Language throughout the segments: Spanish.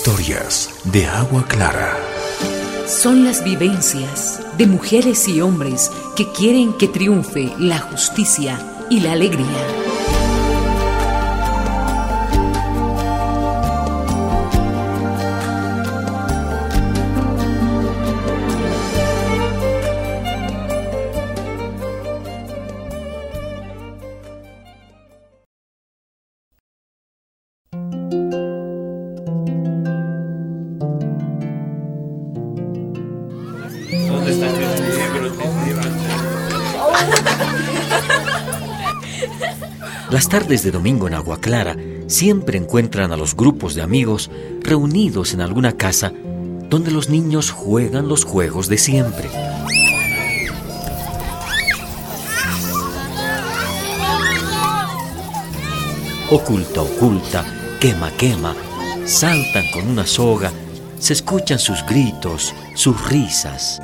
Historias de Agua Clara. Son las vivencias de mujeres y hombres que quieren que triunfe la justicia y la alegría. Las tardes de domingo en Agua Clara siempre encuentran a los grupos de amigos reunidos en alguna casa donde los niños juegan los juegos de siempre. Oculta, oculta, quema, quema, saltan con una soga, se escuchan sus gritos, sus risas.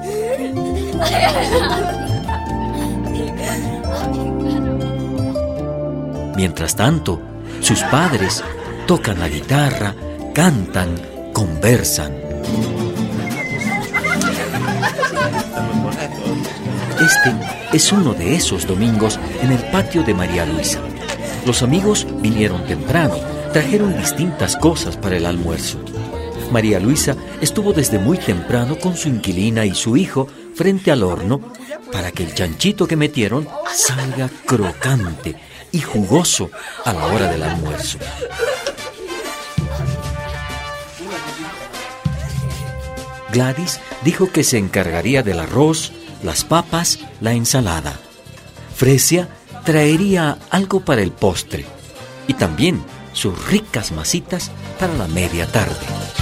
Mientras tanto, sus padres tocan la guitarra, cantan, conversan. Este es uno de esos domingos en el patio de María Luisa. Los amigos vinieron temprano, trajeron distintas cosas para el almuerzo. María Luisa estuvo desde muy temprano con su inquilina y su hijo frente al horno para que el chanchito que metieron salga crocante y jugoso a la hora del almuerzo. Gladys dijo que se encargaría del arroz, las papas, la ensalada. Fresia traería algo para el postre y también sus ricas masitas para la media tarde.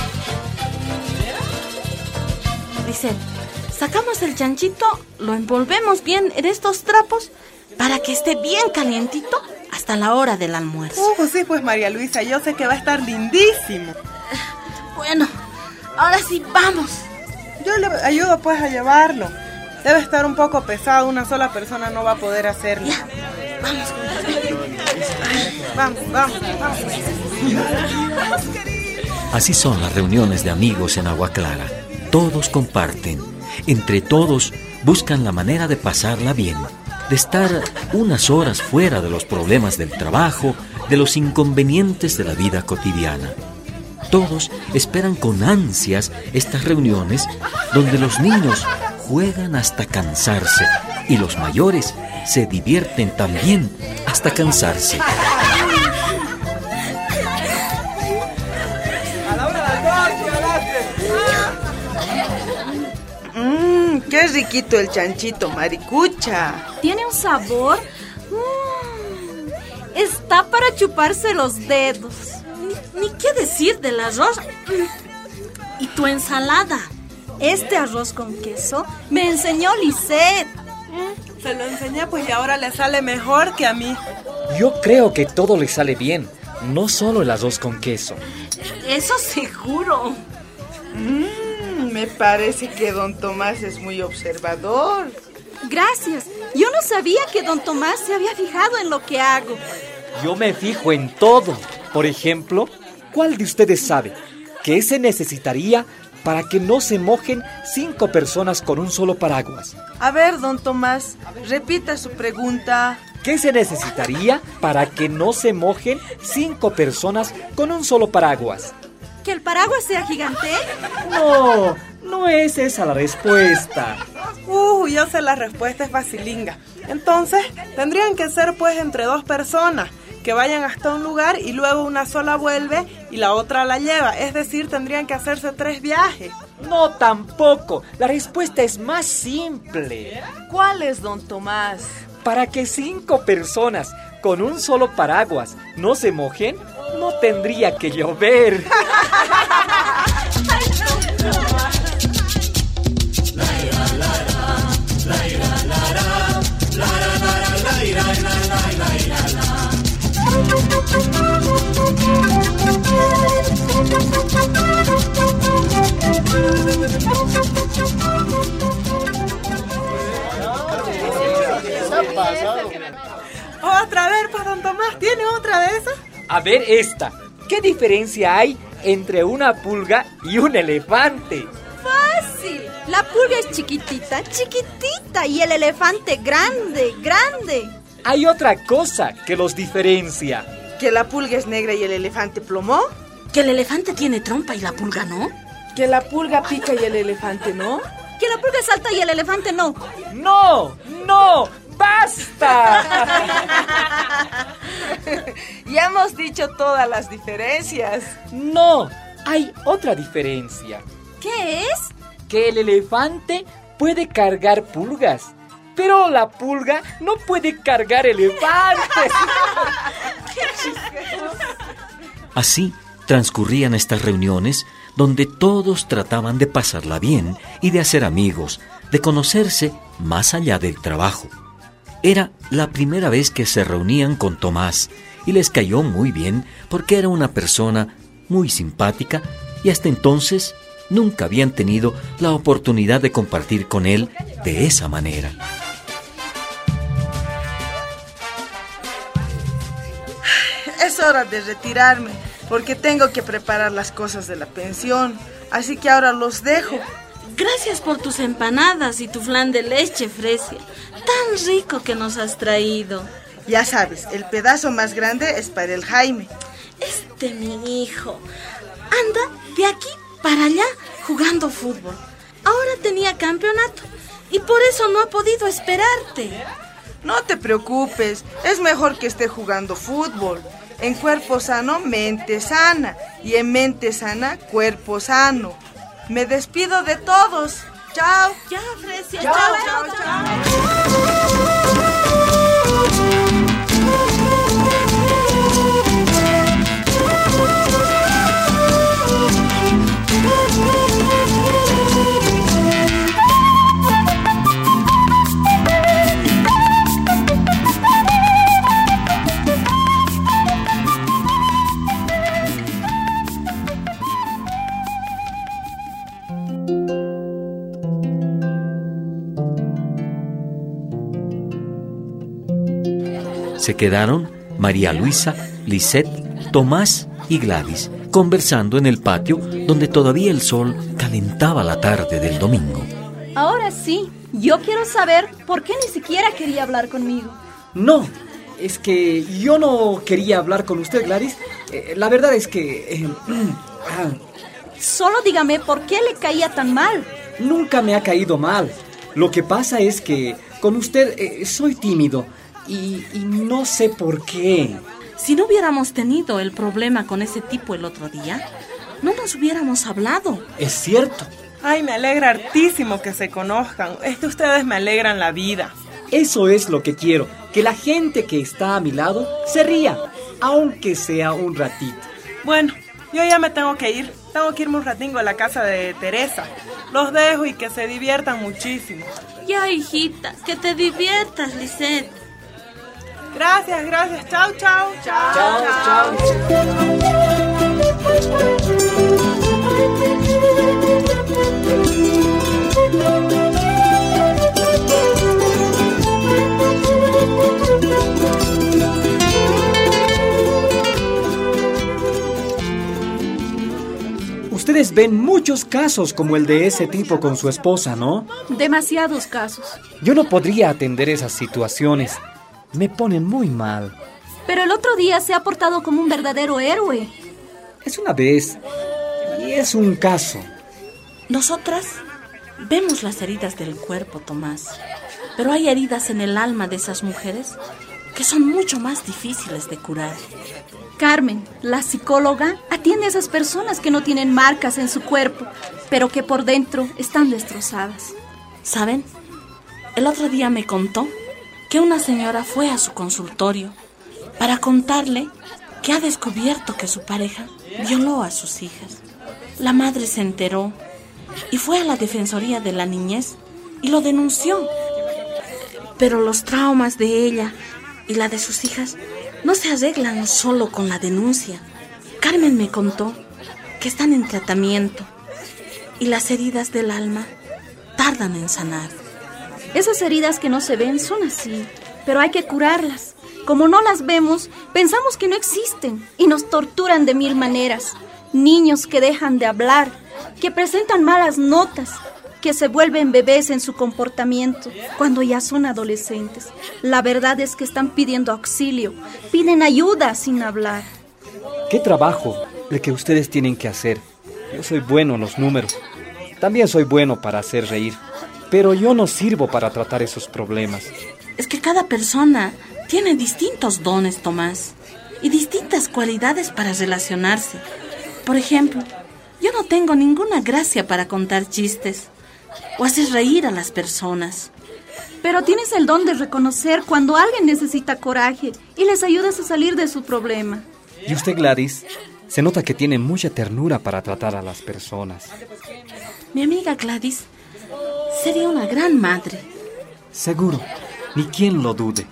Dicen, sacamos el chanchito, lo envolvemos bien en estos trapos para que esté bien calientito hasta la hora del almuerzo. Sí, pues María Luisa, yo sé que va a estar lindísimo. Bueno, ahora sí, vamos. Yo le ayudo pues a llevarlo. Debe estar un poco pesado, una sola persona no va a poder hacerlo. Ya, vamos. Vamos. Así son las reuniones de amigos en Agua Clara. Todos comparten. Entre todos buscan la manera de pasarla bien, de estar unas horas fuera de los problemas del trabajo, de los inconvenientes de la vida cotidiana. Todos esperan con ansias estas reuniones donde los niños juegan hasta cansarse y los mayores se divierten también hasta cansarse. Qué riquito el chanchito, maricucha. Tiene un sabor. Está para chuparse los dedos. Ni qué decir del arroz. Y tu ensalada. Este arroz con queso me enseñó Lisette. Se lo enseñé pues y ahora le sale mejor que a mí. Yo creo que todo le sale bien, no solo el arroz con queso. Eso seguro. Me parece que don Tomás es muy observador. Gracias. Yo no sabía que don Tomás se había fijado en lo que hago. Yo me fijo en todo. Por ejemplo, ¿cuál de ustedes sabe qué se necesitaría para que no se mojen 5 personas con un solo paraguas? A ver, don Tomás, repita su pregunta. ¿Qué se necesitaría para que no se mojen 5 personas con un solo paraguas? ¿Que el paraguas sea gigante? No es esa la respuesta. Yo sé la respuesta, es facilinga. Entonces, tendrían que ser pues entre 2 personas que vayan hasta un lugar y luego una sola vuelve y la otra la lleva. Es decir, tendrían que hacerse 3 viajes. No, tampoco. La respuesta es más simple. ¿Cuál es, don Tomás? Para que 5 personas con un solo paraguas no se mojen, no tendría que llover. Otra vez, pues, don Tomás, ¿tiene otra de esas? A ver esta. ¿Qué diferencia hay entre una pulga y un elefante. ¡Fácil! La pulga es chiquitita, chiquitita, y el elefante grande, grande. Hay otra cosa que los diferencia. ¿Que la pulga es negra y el elefante plomo? Que el elefante tiene trompa y la pulga no. ¿Que la pulga pica y el elefante no? Que la pulga salta y el elefante no. ¡No! ¡No! ¡Basta! Ya hemos dicho todas las diferencias. No, hay otra diferencia. ¿Qué es? Que el elefante puede cargar pulgas, pero la pulga no puede cargar elefantes. Así transcurrían estas reuniones donde todos trataban de pasarla bien y de hacer amigos, de conocerse más allá del trabajo. Era la primera vez que se reunían con Tomás y les cayó muy bien porque era una persona muy simpática y hasta entonces nunca habían tenido la oportunidad de compartir con él de esa manera. Es hora de retirarme, porque tengo que preparar las cosas de la pensión. Así que ahora los dejo. Gracias por tus empanadas y tu flan de leche, Fresia. Tan rico que nos has traído. Ya sabes, el pedazo más grande es para el Jaime. Mi hijo, anda de aquí para allá jugando fútbol. Ahora tenía campeonato y por eso no ha podido esperarte. No te preocupes, es mejor que esté jugando fútbol. En cuerpo sano, mente sana. Y en mente sana, cuerpo sano. Me despido de todos. Chao. Ya, Fresia. Chao, chao, chao. Se quedaron María Luisa, Lisette, Tomás y Gladys conversando en el patio donde todavía el sol calentaba la tarde del domingo. Ahora sí, yo quiero saber por qué ni siquiera quería hablar conmigo. No, es que yo no quería hablar con usted, Gladys. La verdad es que... Solo dígame por qué le caía tan mal. Nunca me ha caído mal. Lo que pasa es que con usted soy tímido y no sé por qué. Si no hubiéramos tenido el problema con ese tipo el otro día, no nos hubiéramos hablado. Es cierto. Ay, me alegra hartísimo que se conozcan. Es que ustedes me alegran la vida. Eso es lo que quiero, que la gente que está a mi lado se ría, aunque sea un ratito. Bueno, yo ya me tengo que ir. Tengo que irme un ratingo a la casa de Teresa. Los dejo y que se diviertan muchísimo. Ya, hijita, que te diviertas, Lisette. Gracias, gracias. Chao, chao. Chao, chao. Ustedes ven muchos casos como el de ese tipo con su esposa, ¿no? Demasiados casos. Yo no podría atender esas situaciones. Me ponen muy mal. Pero el otro día se ha portado como un verdadero héroe. Es una vez y es un caso. Nosotras vemos las heridas del cuerpo, Tomás. Pero hay heridas en el alma de esas mujeres que son mucho más difíciles de curar. Carmen, la psicóloga, atiende a esas personas que no tienen marcas en su cuerpo, pero que por dentro están destrozadas. ¿Saben? El otro día me contó que una señora fue a su consultorio para contarle que ha descubierto que su pareja violó a sus hijas. La madre se enteró y fue a la Defensoría de la Niñez y lo denunció. Pero los traumas de ella y la de sus hijas no se arreglan solo con la denuncia. Carmen me contó que están en tratamiento y las heridas del alma tardan en sanar. Esas heridas que no se ven son así, pero hay que curarlas. Como no las vemos, pensamos que no existen y nos torturan de 1000 maneras. niños que dejan de hablar, que presentan malas notas, que se vuelven bebés en su comportamiento cuando ya son adolescentes. La verdad es que están pidiendo auxilio, piden ayuda sin hablar. ¿Qué trabajo el que ustedes tienen que hacer? Yo soy bueno en los números. También soy bueno para hacer reír, pero yo no sirvo para tratar esos problemas. Es que cada persona tiene distintos dones, Tomás, y distintas cualidades para relacionarse. Por ejemplo, yo no tengo ninguna gracia para contar chistes o hacer reír a las personas. Pero tienes el don de reconocer cuando alguien necesita coraje y les ayudas a salir de su problema. Y usted, Gladys, se nota que tiene mucha ternura para tratar a las personas. Mi amiga Gladys sería una gran madre. Seguro, ni quien lo dude.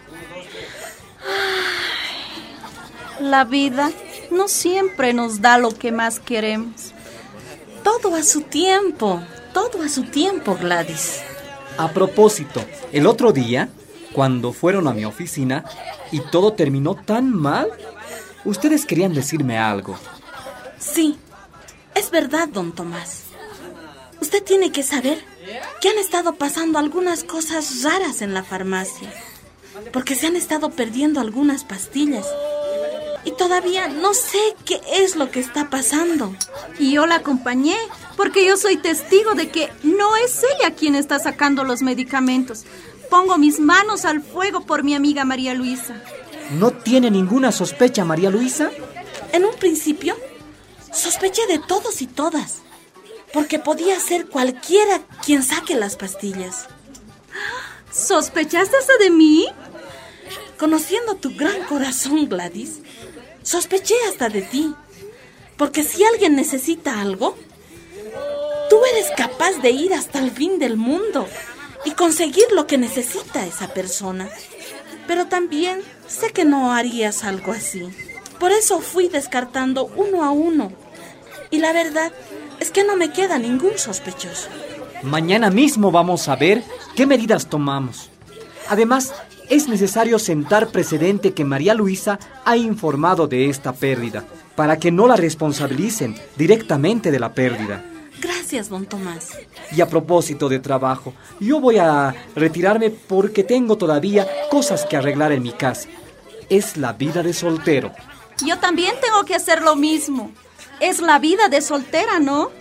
La vida no siempre nos da lo que más queremos. Todo a su tiempo, Gladys. A propósito, el otro día, cuando fueron a mi oficina y todo terminó tan mal, ustedes querían decirme algo. Sí, es verdad, don Tomás. Usted tiene que saber que han estado pasando algunas cosas raras en la farmacia, porque se han estado perdiendo algunas pastillas. Y todavía no sé qué es lo que está pasando. Y yo la acompañé, porque yo soy testigo de que no es ella quien está sacando los medicamentos. Pongo mis manos al fuego por mi amiga María Luisa. ¿No tiene ninguna sospecha, María Luisa? En un principio, sospeché de todos y todas, porque podía ser cualquiera quien saque las pastillas. ¿Sospechaste hasta de mí? Conociendo tu gran corazón, Gladys, sospeché hasta de ti, porque si alguien necesita algo, tú eres capaz de ir hasta el fin del mundo y conseguir lo que necesita esa persona. Pero también sé que no harías algo así. Por eso fui descartando uno a uno. Y la verdad es que no me queda ningún sospechoso. Mañana mismo vamos a ver qué medidas tomamos. Además, es necesario sentar precedente que María Luisa ha informado de esta pérdida, para que no la responsabilicen directamente de la pérdida. Gracias, don Tomás. Y a propósito de trabajo, yo voy a retirarme porque tengo todavía cosas que arreglar en mi casa. Es la vida de soltero. Yo también tengo que hacer lo mismo. Es la vida de soltera, ¿no?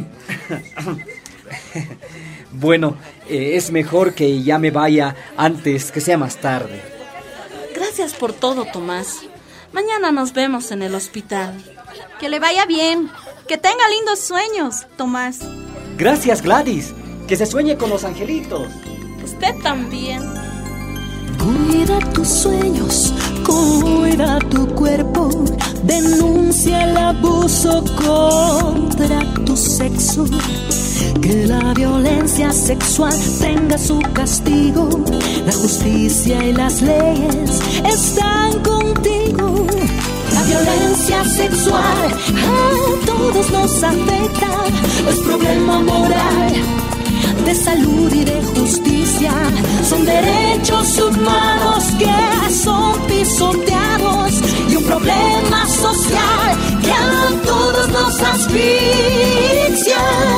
Bueno, es mejor que ya me vaya antes que sea más tarde. Gracias por todo, Tomás. Mañana nos vemos en el hospital. Que le vaya bien. Que tenga lindos sueños, Tomás. Gracias, Gladys. Que se sueñe con los angelitos. Usted también. Cuida tus sueños, cuida tu cuerpo. Denuncia el abuso contra tu sexo. Que la violencia sexual tenga su castigo. La justicia y las leyes están contigo. La violencia sexual a todos nos afecta. Es problema moral, de salud y de justicia. Son derechos humanos que son pisoteados y un problema social que a todos nos asfixia.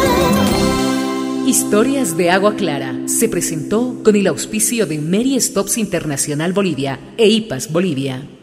Historias de Agua Clara se presentó con el auspicio de Mary Stops Internacional Bolivia e IPAS Bolivia.